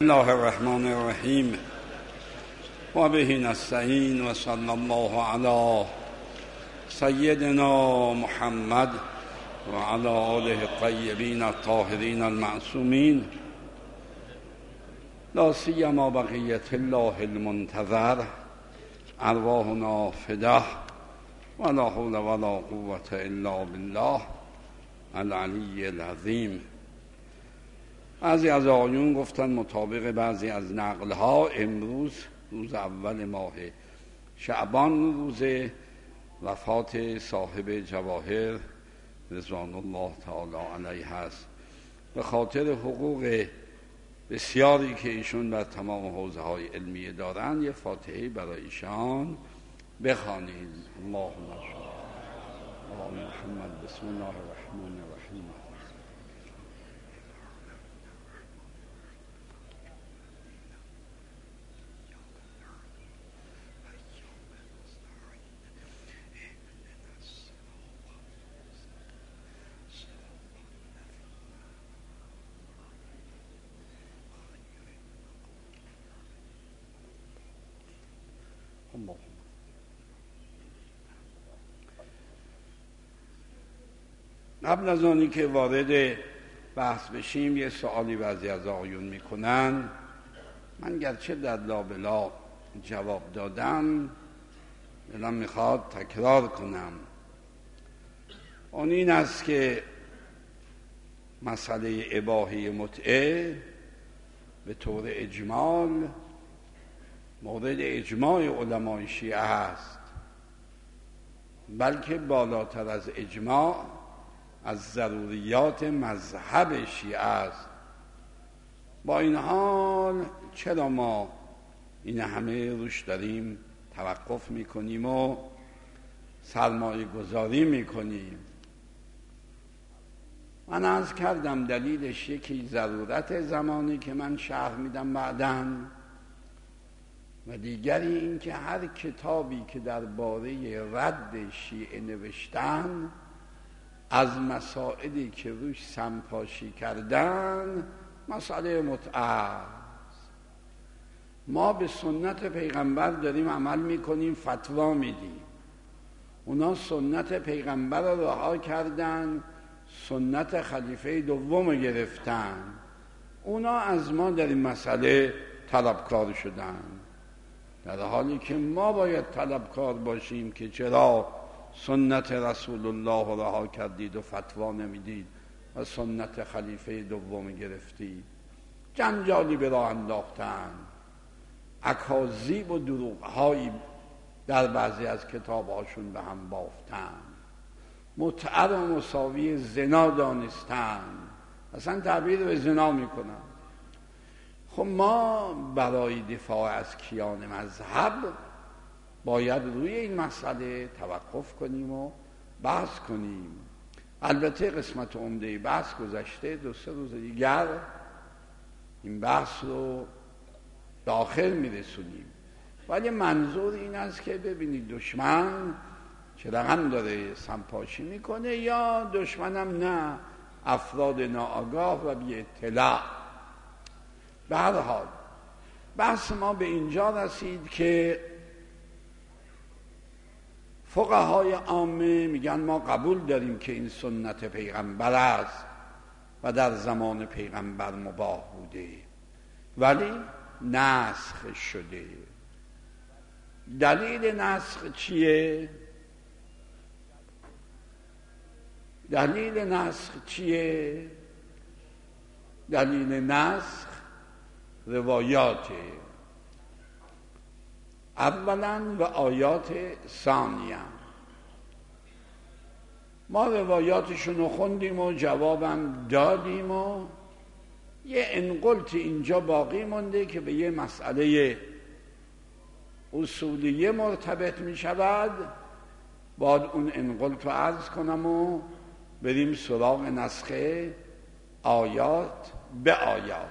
الله الرحمن الرحیم و به نستعین و صلی الله علی سیدنا محمد و علی آله الطیبین الطاهرین المعصومین لا سیما بقیة الله المنتظر ارواحنا فداه و لا حول و لا قوة الا بالله العلی العظیم. بعضی از آقایون گفتن مطابق بعضی از نقلها امروز روز اول ماه شعبان روز وفات صاحب جواهر رضوان الله تعالی علیه است. به خاطر حقوق بسیاری که ایشون بر تمام حوزه های علمیه دارند یه فاتحه برای ایشان بخوانید. اللهم صل علی محمد. بسم الله الرحمن الرحیم. قبل از آنی که وارد بحث بشیم یه سوالی بعضی از آقایون میکنن، من گرچه در لابلا جواب دادم دلم میخواد تکرار کنم. اون این است که مسئله اباحه متعه به طور اجمال مورد اجماع علمای شیعه است، بلکه بالاتر از اجماع از ضروریات مذهب شیعه است. با این حال چرا ما این همه روش داریم توقف میکنیم و سرمایه گذاری میکنیم؟ من عرض کردم دلیلش یکی ضرورت زمانی که من شرح میدم بعداً، و دیگری این که هر کتابی که درباره رد شیعه نوشتن از مسائلی که روش سمپاشی کردن مسئله متعه است. ما به سنت پیغمبر داریم عمل میکنیم، فتوا میدیم. اونا سنت پیغمبر رو رها کردن، سنت خلیفه دوم گرفتن. اونا از ما در این مسئله طلبکار شدن، در حالی که ما باید طلبکار باشیم که چرا سنت رسول الله رو رها کردید و فتوا نمیدید و سنت خلیفه دوم گرفتید. جنجالی به راه انداختن، اکاذیب و دروغ‌هایی در بعضی از کتاب‌هاشون به هم بافتن، متعه رو مساوی زنا دانستن، اصلا تعبیر به زنا میکنن. خب ما برای دفاع از کیان مذهب باید روی این مسئله توقف کنیم و بحث کنیم. البته قسمت عمده بحث گذشته، 2-3 روز دیگر این بحث رو داخل میرسونیم، ولی منظور این است که ببینید دشمن چه رقم داره سمپاشی میکنه، یا دشمنم نه، افراد ناآگاه و بی اطلاع. به هر حال بحث ما به اینجا رسید که فقهای عامه میگن ما قبول داریم که این سنت پیغمبر است و در زمان پیغمبر مباح بوده، ولی نسخ شده. دلیل نسخ چیه؟ دلیل نسخ روایاته، اولا و آیات ثانیه. ما روایاتشون رو خوندیم و جوابم دادیم و یه انقلت اینجا باقی مونده که به یه مسئله اصولیه مرتبط می شود. باید اون انقلت رو عرض کنم و بریم سراغ نسخه آیات به آیات.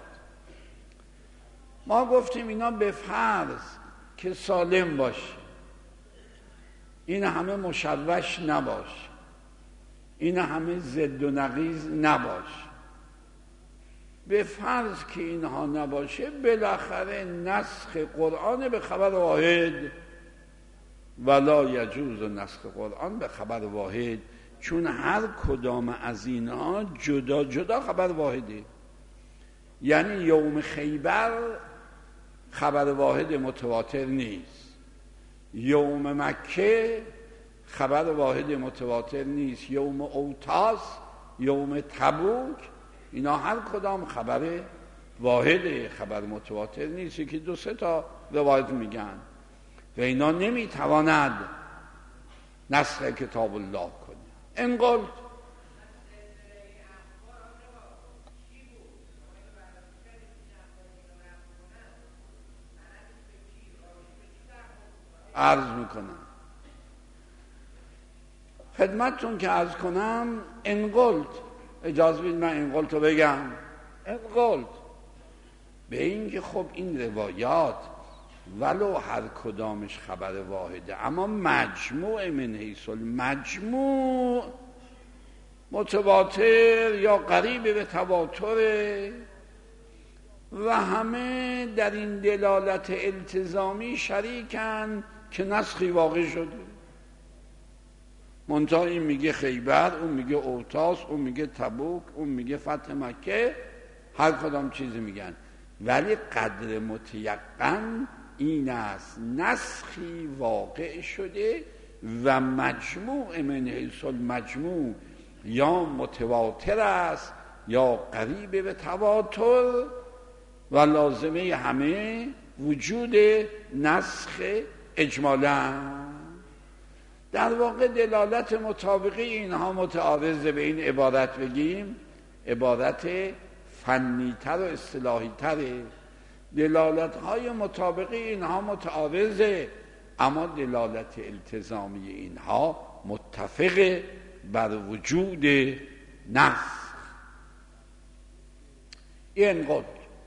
ما گفتیم اینا به فرض که سالم باشه، این همه مشوش نباشه، این همه ضد و نقیض نباشه، به فرض که اینها نباشه بالاخره نسخ قرآن به خبر واحد، ولا یجوز نسخ قرآن به خبر واحد، چون هر کدام از اینها جدا جدا خبر واحده. یعنی یوم خیبر خبر واحد متواتر نیست، یوم مکه خبر واحد متواتر نیست، یوم اوتاس، یوم تبوک، اینا هر کدام خبر واحده، خبر متواتر نیست، که دو سه تا روایت میگن و اینا نمیتواند نسخ کتاب الله کنه. انقل عرض میکنم خدمتتون که عرض کنم انقلت، اجازه بدید من انقلت رو بگم. انقلت به این که خب این روایات ولو هر کدامش خبر واحده، اما مجموع من حیث المجموع متواتر یا قریب به تواتره و همه در این دلالت التزامی شریکن که نسخی واقع شده. منتها این میگه خیبر، اون میگه اوتاس، اون میگه تبوک، اون میگه فتح مکه، هر کدام چیزی میگن، ولی قدر متیقن این است نسخی واقع شده و مجموع من حیث المجموع یا متواتر است یا قریب به تواتر و لازمه همه وجود نسخ اجمالا. در واقع دلالت مطابقی اینها متعارضه به این عبارت بگیم عبارت فنیتر و اصطلاحی تره. دلالت های مطابقی اینها متعارضه، اما دلالت التزامی اینها متفق بر وجود نسخ. این قد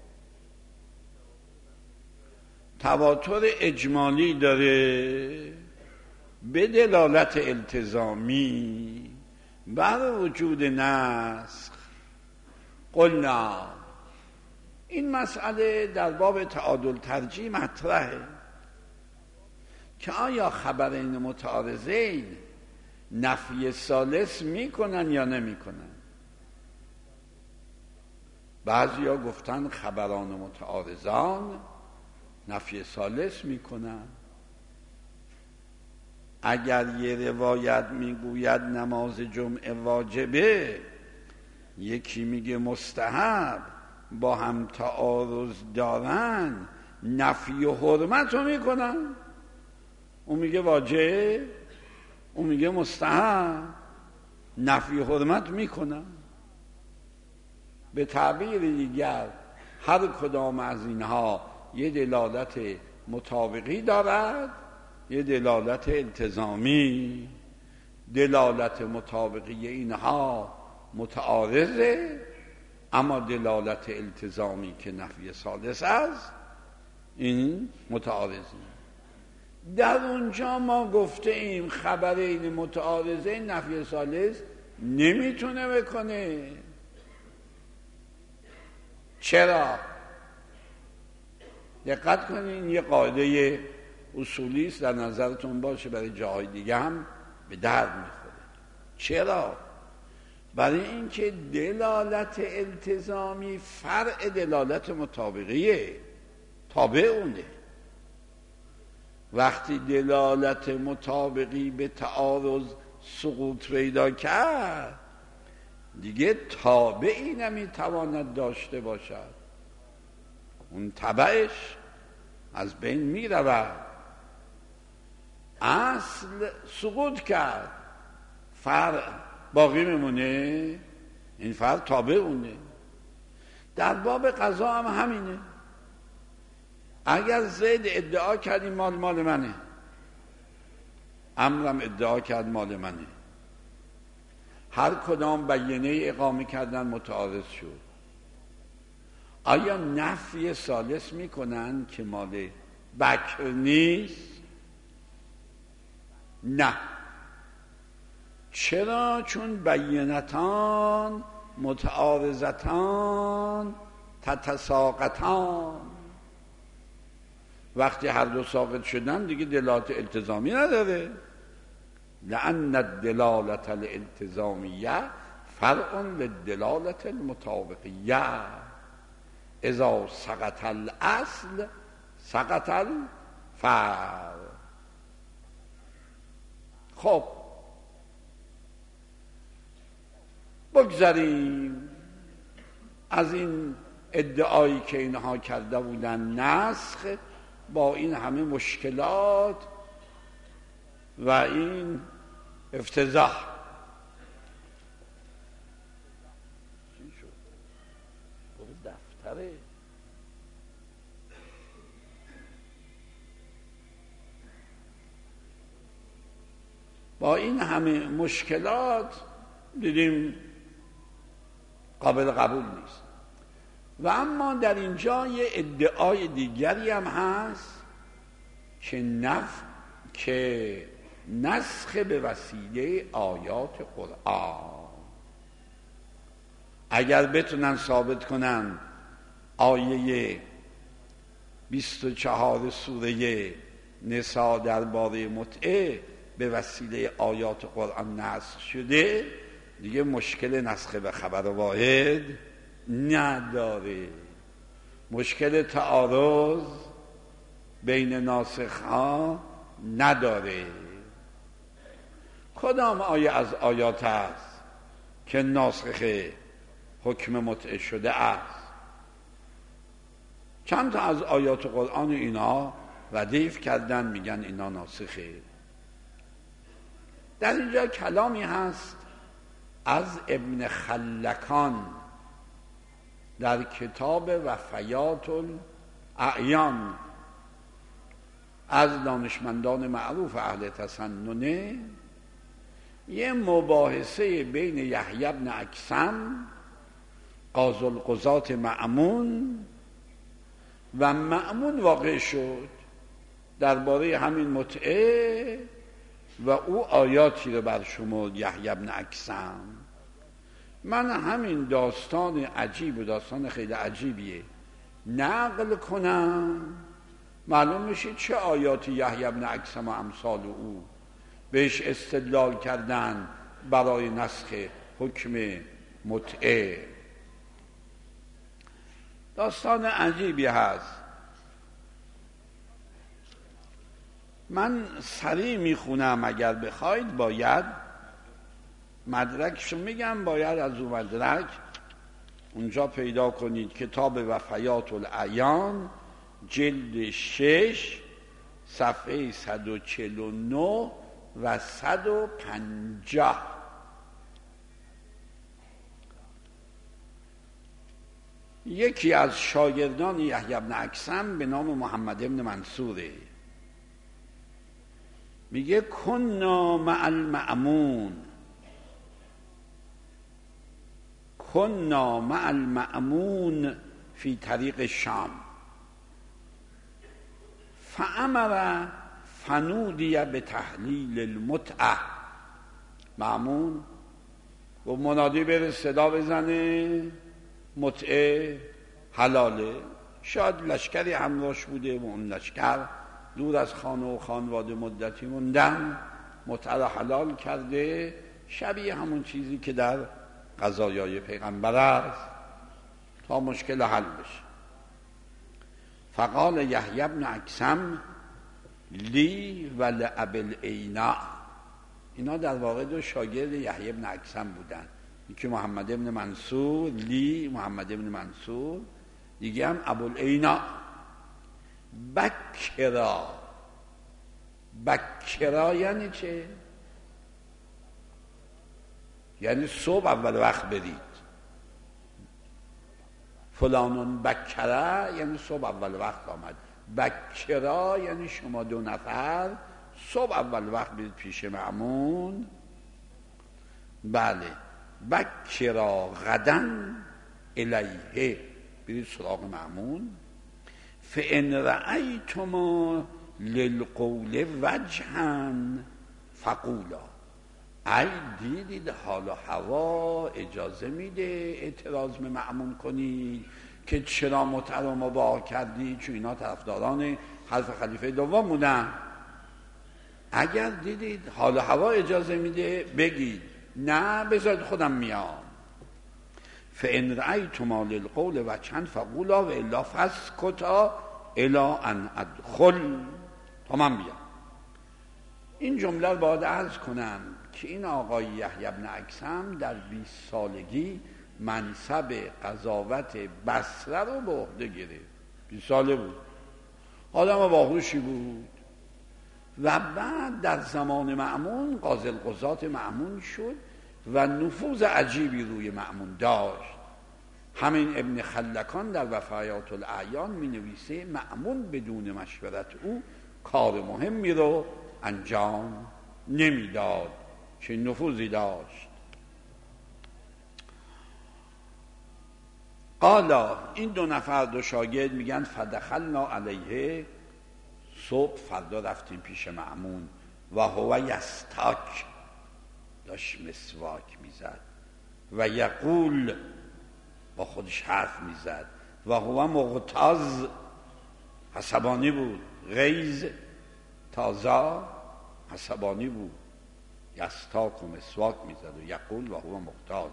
تواتر اجمالی داره به دلالت التزامی بر وجود نسخ. قلنا این مسئله در باب تعادل ترجیح مطرحه که آیا خبرین متعارضین نفی ثالث میکنن یا نمیکنن. بعضیا گفتن خبران متعارضان نفی ثالث میکنن. اگر یه روایت میگوید نماز جمعه واجبه، یکی میگه مستحب، با هم تعارض دارن، نفی و حرمت رو میکنن. اون میگه واجب، اون میگه مستحب، نفی و حرمت میکنن. به تعبیر دیگر هر کدام از اینها یه دلالت مطابقی دارد، یه دلالت التزامی. دلالت مطابقی اینها متعارضه، اما دلالت التزامی که نفی ثالث است این متعارضه. در اونجا ما گفته ایم خبر این متعارضه نفی ثالث نمیتونه بکنه. چرا؟ دقت کنین، یه قاعده اصولی است، در نظرتون باشه برای جاهای دیگه هم به درد میخوره. چرا؟ برای اینکه دلالت التزامی فرع دلالت مطابقیه، تابع اونه. وقتی دلالت مطابقی به تعارض سقوط پیدا کرد، دیگه تابعی نمیتواند داشته باشد، اون تبعش از بین می رود. اصل سقوط کرد، فرع باقی میمونه، این فرع تابع اونه. در باب قضا هم همینه. اگر زید ادعا کردی مال منه، عمرم ادعا کرد مال منه، هر کدام بیانیه اقامه کردن متعارض شد، آیا نفی ثالث میکنن که مال بکر نیست؟ نه. چرا؟ چون بیانتان متعارضتان تتساقطان. وقتی هر دو ساقط شدن دیگه دلالت التزامی نداره. لأن الدلالة الالتزامیه فرع للدلالة المطابقیه. اذا سقط الاصل سقط الفرع. خب بگذاریم از این ادعایی که اینها کرده بودن نسخ با این همه مشکلات و این افتضاح. چی شد؟ برو دفتره. با این همه مشکلات دیدیم قابل قبول نیست. و اما در اینجا یه ادعای دیگری هم هست که نسخ به وسیله آیات قرآن. اگر بتونن ثابت کنن آیه 24 سوره نساء درباره متعه به وسیله آیات قرآن نسخ شده، دیگه مشکل نسخ به خبر واحد نداره. مشکل تعارض بین ناسخ‌ها نداره. کدام آیه از آیات است که ناسخ حکم متعه شده است؟ چند تا از آیات قرآن اینا ردیف کردن، میگن اینا ناسخه. در اینجا کلامی هست از ابن خلکان در کتاب وفیات الاعیان، از دانشمندان معروف اهل تسننه، یه مباحثه بین یحیی بن اکثم قاضی القضات مأمون و مأمون واقع شد درباره همین متعه و او آیاتی رو برشمرد یحیی بن اکثم. من همین داستان عجیب و داستان خیلی عجیبیه نقل کنم، معلوم میشه چه آیاتی یحیی بن اکثم و امثال او بهش استدلال کردن برای نسخ حکم متعه. داستان عجیبی هست. من سریع میخونم، اگر بخواید باید مدرکشو میگم، باید از اون مدرک اونجا پیدا کنید. کتاب وفیات الاعیان جلد 6 صفحه 149 و 150. یکی از شاگردان یحیی بن اکثم به نام محمد ابن منصوره میگه کنا مع المأمون فی طریق الشام فامر فنودی به تحلیل المتعه. مأمون و منادی بره صدا بزنه متعه حلاله. شاید لشکری همراهش بوده و اون لشکر دور از خانه و خانواده مدتی موندن، متعه را حلال کرده، شبیه همون چیزی که در قضایای پیغمبر است، تا مشکل حل بشه. فقال یحیی بن اکثم لی و لابی العینا. اینا در واقع دو شاگرد یحیی بن اکثم بودن، یکی محمد ابن منصور، لی محمد ابن منصور، دیگه هم ابوالعینا. بکرا یعنی چه؟ یعنی صبح اول وقت برید. فلانون بکره یعنی صبح اول وقت آمد. بکرا یعنی شما دو نفر صبح اول وقت برید پیش مأمون. بله، بکرا غدن الیه، برید سراغ مأمون. فان رأیتما للقول وجها فقولا. ای دیدید حال و هوا اجازه میده اعتراض به مأمون کنید، که چرا متع رو مباح کردی؟ چون اینا طرفداران حذف خلیفه دوم بودن. اگر دیدید حال و هوا اجازه میده بگید، نه بذارید خودم میام. فان رأیتما للقول وجها فقولا والا فاسکتا الی ان ادخل، تا من بیام. این جمله رو باید عرض کنم که این آقای یحیی بن اکثم در 20 سالگی منصب قضاوت بصره رو به عهده گرفت. 20 ساله بود، آدم باهوشی بود و بعد در زمان مأمون قاضی القضات مأمون شد و نفوذ عجیبی روی مأمون داشت. همین ابن خلکان در وفایات الاعیان می نویسه مأمون بدون مشورت او کار مهمی رو انجام نمیداد، چه نفوذی داشت. قالا، این دو نفر دو شاگرد میگن فدخلنا علیه، صبح فردا رفتیم پیش مأمون و هو یستاک، داشت مسواک میزد و یقول، با خودش حرف میزد و هو مغتاظ، عصبانی بود، غیظ تازه عصبانی بود، یستاک و مسواک میزد و یقول و هو مغتاظ.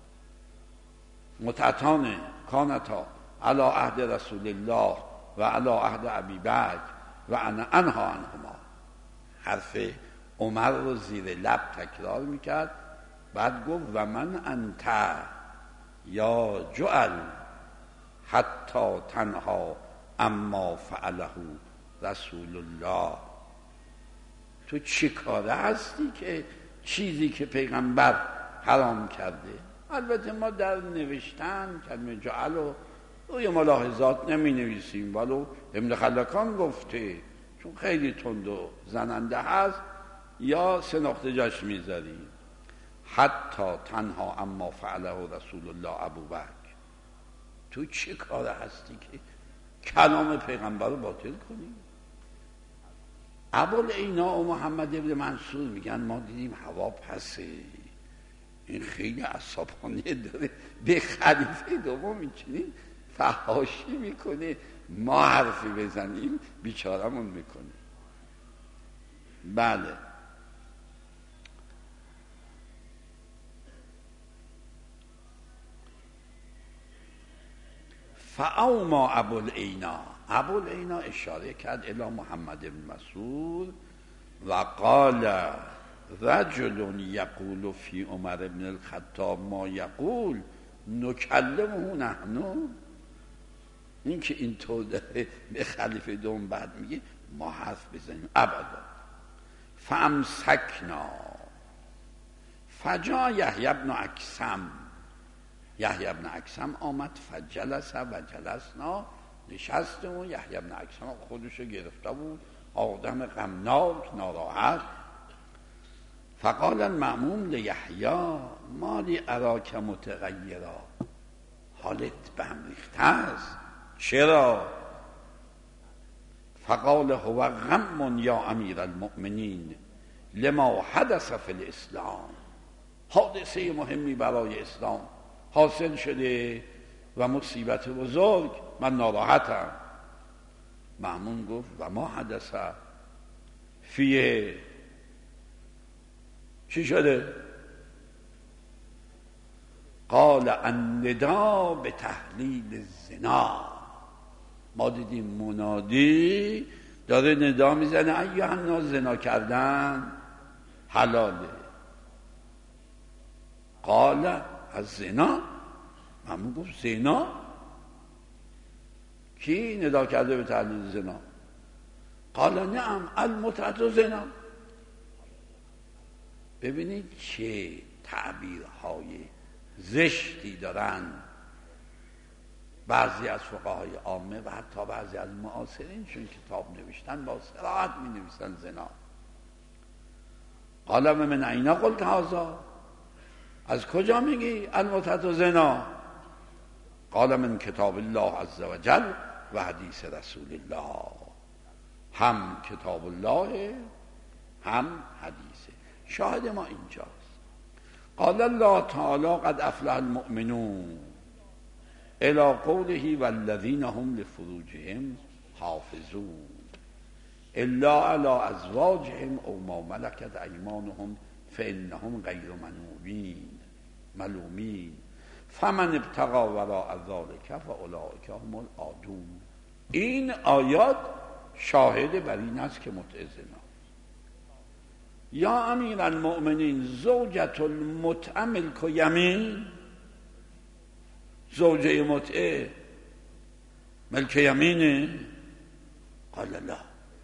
متعتان کانتا علی عهد رسول الله و علی عهد ابی بکر و انا انها عنهما. حرف عمر رو زیر لب تکرار میکرد، بعد گفت و من انت یا جعل حتی تنها اما فعله رسول الله. تو چه کاره هستی که چیزی که پیغمبر حرام کرده؟ البته ما در نوشتن کلمه جعل رو روی ملاحظات نمی نویسیم، ولو ابن خلکان گفته چون خیلی تند و زننده هست یا 3 نقطه جاش میذاریم. حتی تنها اما فعله رسول الله ابوبکر. تو چه کاره هستی که کلام پیغمبر رو باطل کنی؟ ابوالعینا و محمد ابن منصور میگن ما دیدیم هوا پسه، این خیلی عصبانیت داره، به خلیفه دوم میچینیم فحاشی میکنه، ما حرفی بزنیم بیچارمون میکنه. بله. فاوما ابوالعینا اشاره کرد الی محمد بن مسعود و قال رجل یقول فی عمر بن الخطاب ما یقول نکلمه نحن. این که اینطور داره به خلیفه دوم بعد میگه ما حرف بزنیم ابدا. فامسکنا فجا یحیی بن اکثم، یحیی بن اکثم آمد فجلس و جلسنا، نشستم و یحیی بن اکثم خودشو گرفته بود، آدم غمناک ناراحت. فقال المأمون لیحیی ما لی اراک متغیرا، حالت به هم ریخته است، چرا؟ فقال هو غم یا امیر المؤمنین لما حدث فی الاسلام، حادثه مهمی برای اسلام حاصل شده و مصیبت بزرگ، من ناراحتم. مأمون گفت و ما حدث فیه، چی شده؟ قال النداء به تحلیل الزنا، ما دیدیم منادی داره ندا میزنه ایها الناس زنا کردن حلاله. قال از زنا، مأمون گفت زنا؟ کی ندا کرده به تحلیل زنا؟ قال نعم المتعة زنا. ببینید چه تعبیرهای زشتی دارن بعضی از فقهای عامه و حتی بعضی از معاصرین، چون کتاب نوشتن با صراحت می نویسن زنا. قال من اینا قلت هذا، از کجا میگی المتعة زنا؟ قال من کتاب الله عز وجل و حدیث رسول الله، هم کتاب الله هم حدیثه. شاهد ما اینجاست. قال الله تعالی قد افلح المؤمنون الی قوله والذین هم لفروجهم حافظون الا علی ازواجهم او ما ملکت ایمانهم فانهم غیر ملومین فمن ابتغى وراء ذلك فاولئک هم العادون. این آیات شاهد بر این است که متعه زنا. یا امیر المؤمنین زوجة المتعه ملک یمین، زوجه متعه ملک یمینه؟ قال لا.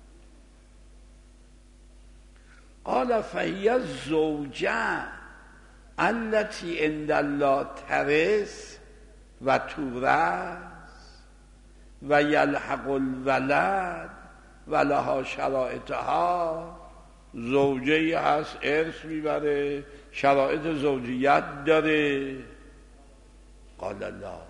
قال فهی الزوجه التي عند الله ترث و تورث و یلحق الولد و لها شرائطها. زوجه هست ارث میبره، شرایط زوجیت داره. قال لا،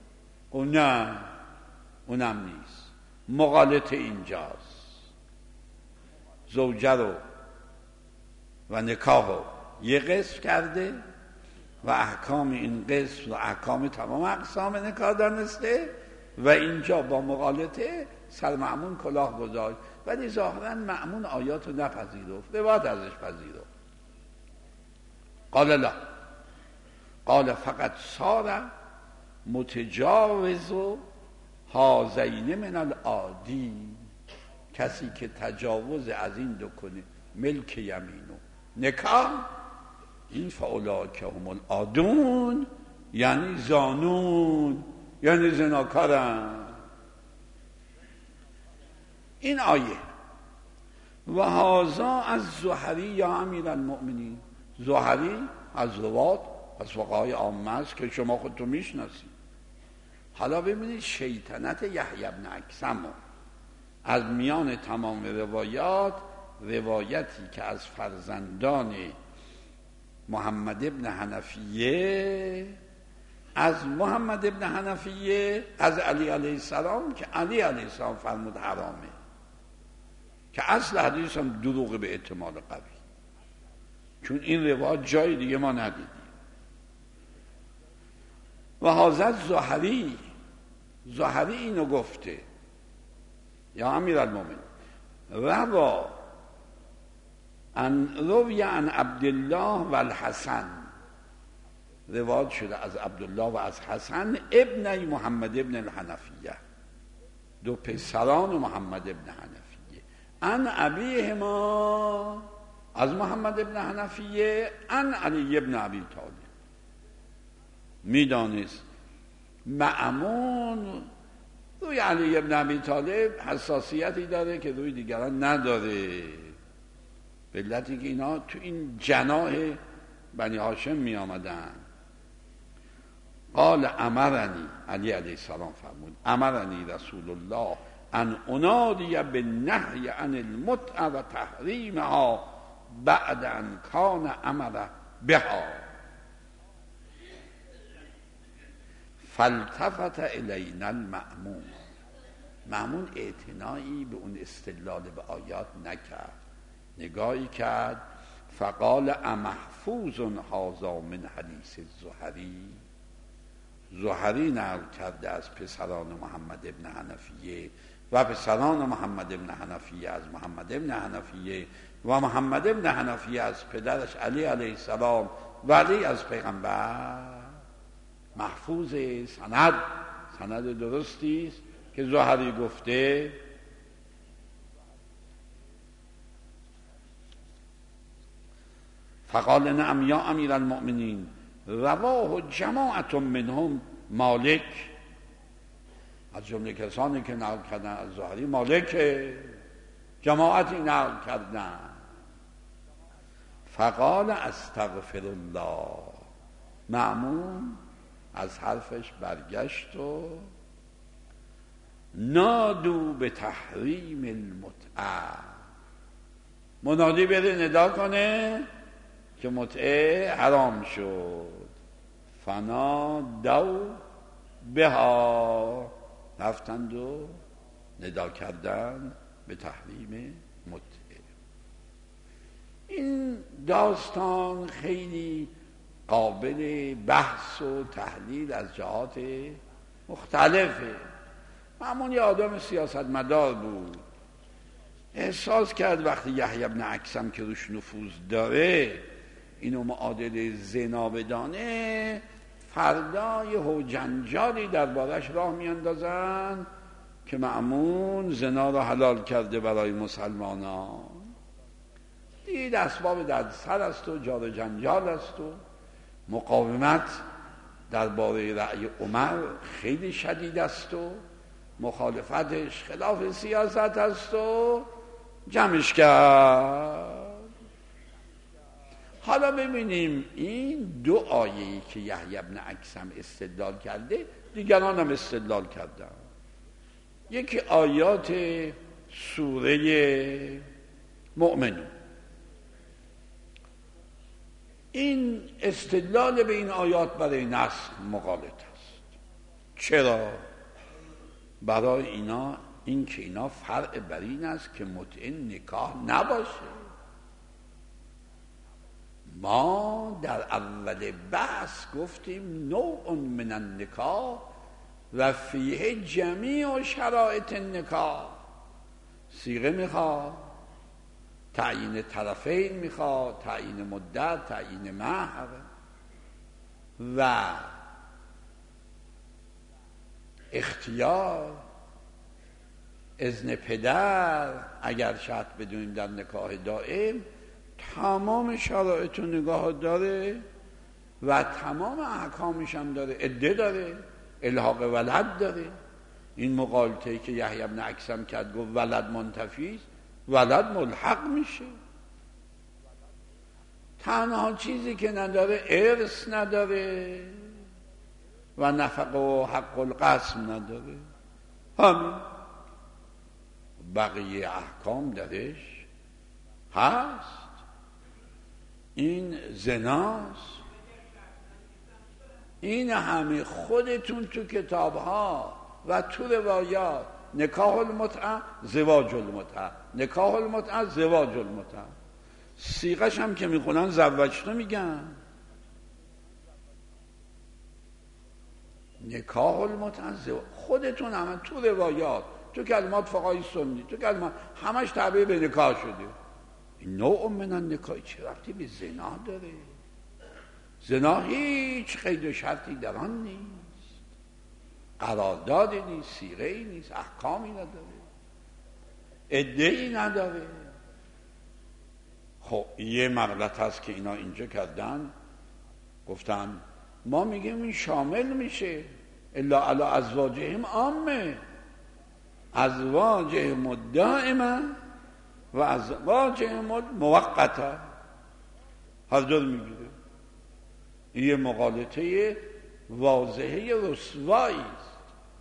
اونم نیست. مغالطه اینجاست. زوجه رو و نکاح رو یه قسم کرده و احکام این قسم و احکام تمام اقسام نکاح دانسته و اینجا با مغالطه سر مأمون کلاه گذاشت، ولی ظاهرا مأمون آیات رو نپذیرفت، روایت ازش پذیرفت. قال لا، قال فقط صار متجاوز هذین من العادی، کسی که تجاوز از این دو کنه، ملک یمین و نکاح، این فاولئک هم العادون، یعنی زانون، یعنی زناکارن. این آیه و هذا از زهری یا امیر المؤمنین. زهری از روات از فقهای عامه است که شما خودتون میشناسید. حالا ببینید شیطنت یحیی بن اکثم از میان تمام روایات، روایتی که از فرزندان محمد ابن حنفیه، از محمد ابن حنفیه از علی علیه السلام، که علی علیه السلام فرمود حرامه، که اصل حدیث هم دروغ به احتمال قوی، چون این روایت جای دیگه ما ندیدیم. و حضرت زهری اینو گفته یا امیر المومن روی عن عبدالله و الحسن، روایت شده از عبدالله و از حسن ابن محمد ابن الحنفیه، دو پسران محمد ابن حنفیه، عن ابیهما، از محمد ابن حنفیه، عن علی ابن ابی طالب. میدانست مأمون روی علی ابن ابی طالب حساسیتی داره که روی دیگران نداره، به علتی که اینا تو این جناح بنی هاشم می آمدن. قال امرنی، علی علیه السلام فرمود امرنی رسول الله ان انادی بالنهی عن المتع و تحریمها بعد ان کان امر بها. فالتفت الینا المأمون، مأمون اعتنایی به اون استدلال به آیات نکرد، نگاهی کرد. فقال امحفوظ هذا من حدیث زهری، زهری نقل کرده از پسران محمد ابن حنفیه و پسران محمد ابن حنفیه از محمد ابن حنفیه و محمد ابن حنفیه از پدرش علی علیه السلام و علی از پیغمبر. محفوظ سند درستی است که زهری گفته. فقال نعم یا امیر المؤمنین رواه جماعت منهم مالک، از جمله کسانی که نقل کردن از زهری مالک، جماعتی نقل کردن. فقال استغفر الله، مأمون از حرفش برگشت و نادو به تحریم المتعه، منادی بده ندا کنه که متعه حرام شد. فنادو بها، رفتند و ندا کردن به تحریم متعه. این داستان خیلی قابل بحث و تحلیل از جهات مختلفه. همون یه آدم سیاستمدار بود، احساس کرد وقتی یحیی بن اکثم که روش نفوذ داره اینو معادل زنا بدانه، فردا یه هوجنجالی دربارش راه میاندازن که مأمون زنا را حلال کرده برای مسلمانان. دید اسباب دردسر است و جار جنجال است و مقاومت درباره رأی عمر خیلی شدید است و مخالفتش خلاف سیاست است و جمعش کرد. حالا ببینیم این دو آیه‌ای که یحیی بن اکثم استدلال کرده دیگران هم استدلال کردن. یکی آیات سوره مؤمنون. این استدلال به این آیات برای نسخ مغالط است. چرا؟ برای اینا این که اینا فرع بر این است که متعه نکاح نباشه. ما در اول بحث گفتیم نوع من النکاح و فیه جمیع شرایط النکاح. صیغه میخواد، تعیین طرفین میخواد، تعیین مدت، تعیین مهر و اختیار، اذن پدر اگر شرط بدونیم در نکاح دائم. تمام شرایط و نگاه داره و تمام احکامش هم داره. عده داره، الحاق ولد داره. این مغالطه‌ای که یحیی بن اکثم کرد گفت ولد منتفی است، ولد ملحق میشه. تنها چیزی که نداره ارث نداره و نفقه و حق القسم نداره. همین بقیه احکام درش هست. این زناست. این همه خودتون تو کتابها و تو روایات نکاح المتعه زواج المتعه، نکاح المتعه زواج المتعه. صیغش هم که میخونن زوجته میگن. نکاح المتعه خودتون هم تو روایات، تو کلمات فقهای سنی، تو کلمات همش تابع به نکاح شده. این نوع من النکاح چه ربطی به زنا داره؟ زنا هیچ قید و شرطی در آن نیست، قراردادی نیست، صیغه‌ای نیست، احکامی نداره، عده‌ای نداره. خب یه مغلط هست که اینا اینجا کردن، گفتن ما میگیم این شامل میشه الا علی ازواجهم عامه، ازواجهم دائما و ازواجهم موقته. هر دور میگیره. این یه مغالطه واضحه رسوایی است.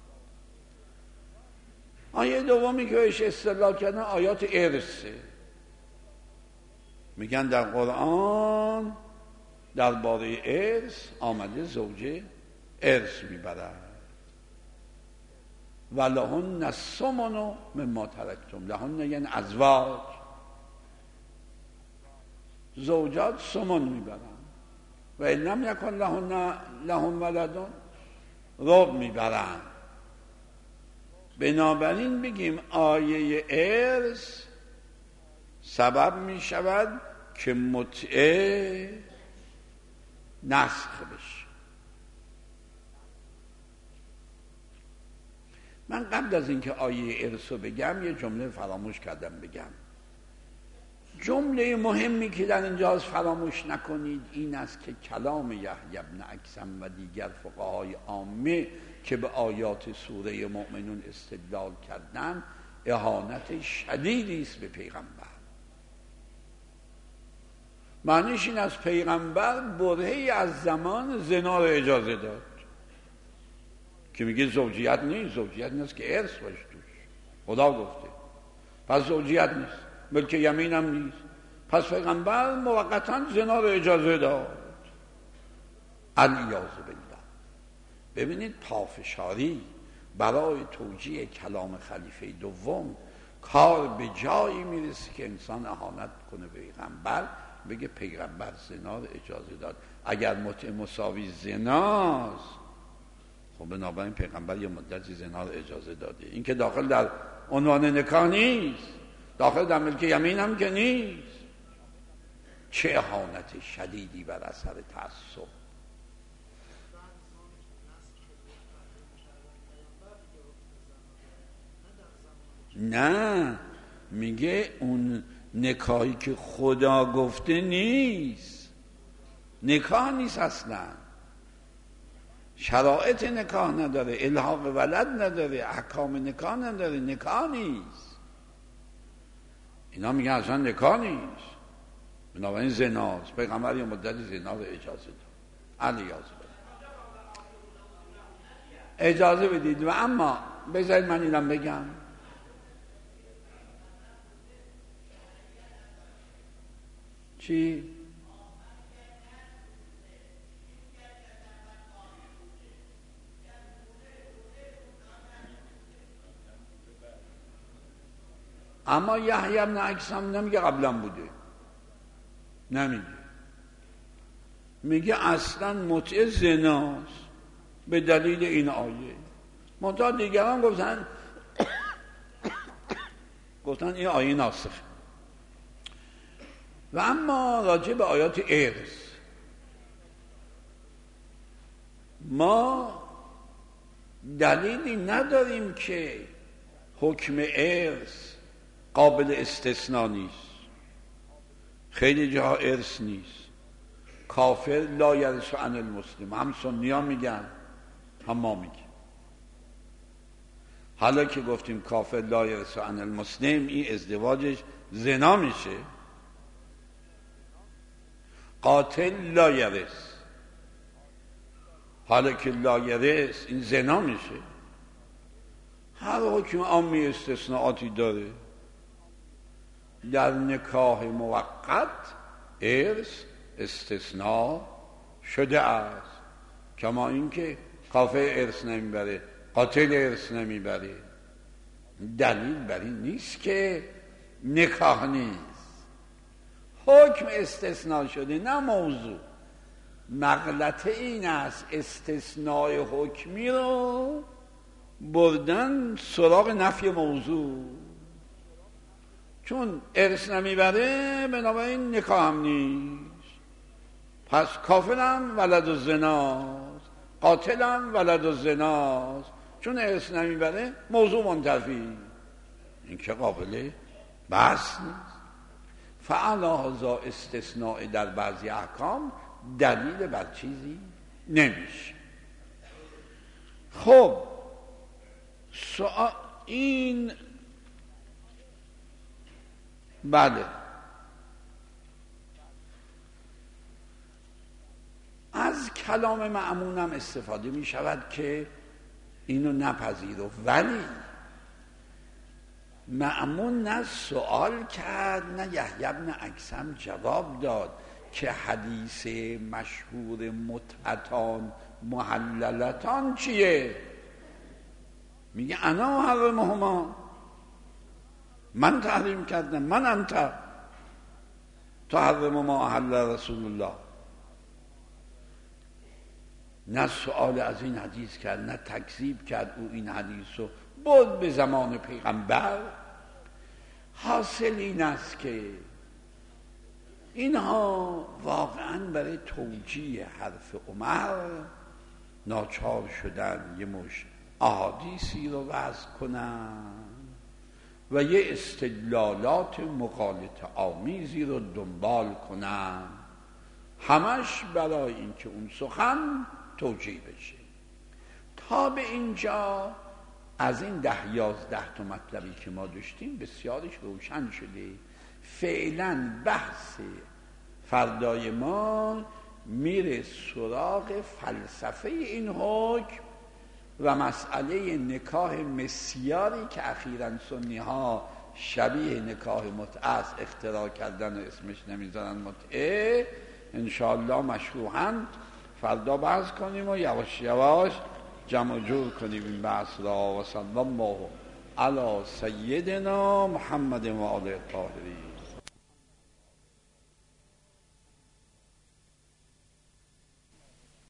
آیه دومی که بهش استدلال کردن آیات ارثه. میگن در قرآن درباره ارث آمده زوجه ارث میبرد. ولهن الثمن مما ترکتم. لهن یعنی ازواج، زوجات ثمن میبرن. و ان لم یکن لهم ولدون ربع میبرن. بنابراین بگیم آیه ارث سبب میشود که متعه نسخ بشه. من قبل از اینکه آیه ارث رو بگم یه جمله فراموش کردم بگم. جمله مهمی که در اینجا فراموش نکنید این است که کلام یحیی بن اکثم و دیگر فقهای عامه که به آیات سوره مؤمنون استدلال کردن اهانت شدیدی است به پیغمبر. معنیش این از پیغمبر برهه‌ای از زمان زنا رو اجازه داد که میگه زوجیت نیست. زوجیت نیست که ارث باشه توش، خدا گفته. پس زوجیت نیست، ملک یمین هم نیست. پس پیغمبر موقتا زنا رو اجازه داد. الیاذ بالله. ببینید پافشاری برای توجیه کلام خلیفه دوم کار به جایی میرسه که انسان اهانت کنه به پیغمبر، بگه پیغمبر زنا رو اجازه داد. اگر متع مساوی زناست، خب بنابراین پیغمبر یه مدتی زنا رو اجازه داده. این که داخل در عنوان نکاح نیست، داخل در ملک یمین هم که نیست. چه اهانت شدیدی بر اثر تعصب. نه، میگه اون نکاحی که خدا گفته نیست، نکاح نیست اصلا، شرایط نکاح نداره، الحاق ولد نداره، احکام نکاح نداره، نکاح نیست. اینا میگن اصلا نکاح نیست، بنابراین زناست. پیغمبر یه مدتی زنا رو اجازه داد. اجازه بدید. و اما بذارید من اینم بگم، چی؟ اما یحیی بن اکثم نمیگه قبلا بوده، نمیگه، میگه اصلا متعه زناست به دلیل این آیه. منتها دیگران گفتن این آیه ناسخه. و اما راجع به آیات ارث، ما دلیلی نداریم که حکم ارث قابل استثناء نیست. خیلی جاها ارث نیست. کافر لا یرث عن المسلم، هم سنی ها میگن هم ما میگن. حالا که گفتیم کافر لا یرث عن المسلم، این ازدواجش زنا میشه. قاتل لا یرث، حالا که لا یرث این زنا میشه. هر حکم عامی استثناءاتی داره. در نکاح موقت ارث استثناء شده است، کما اینکه کافر ارث نمیبره، قاتل ارث نمیبره. دلیل بر این نیست که نکاح نیست، حکم استثناء شده، نه موضوع. مغلطه این است استثناء حکمی رو بردن سراغ نفی موضوع. چون ارث نمیبره بنابراین نکاح هم نیست. پس کافرم ولد الزناست، قاتلم ولد الزناست. چون ارث نمیبره موضوع منتفی. این که قابل بحث نیست. فعلا استثناء در بعضی احکام دلیل بر چیزی نمیشه. خب این بله، از کلام مأمون هم استفاده می شود که اینو نپذیرو، ولی مأمون نه سوال کرد نه یحیی بن اکثم جواب داد که حدیث مشهور متعتان محللتان چیه؟ میگه انا محرمهما، من تحریم کردم، من انت تحرم ما احل رسول الله. نه سؤال از این حدیث کرد، نه تکذیب کرد او این حدیث رو برد به زمان پیغمبر. حاصل این است که اینها واقعا برای توجیه حرف عمر ناچار شدن یه مش احادیثی رو وضع کنن و یه استدلالات مغالطه آمیزی رو دنبال کنن، همش برای اینکه اون سخن توجیه بشه. تا به اینجا از این 10-11 تا مطلبی که ما داشتیم بسیارش روشن شده. فعلا بحث فردای ما میره سراغ فلسفه این حکم و مسئله نکاح مسیاری که اخیراً سنی ها شبیه نکاح متعه اختراع کردن و اسمش نمیذارن متعه. انشاءالله مشروعاً فردا بحث کنیم و یواش یواش جمع جور کنیم این بحث را. و صلی الله علی سیدنا محمد و آله الطاهرین.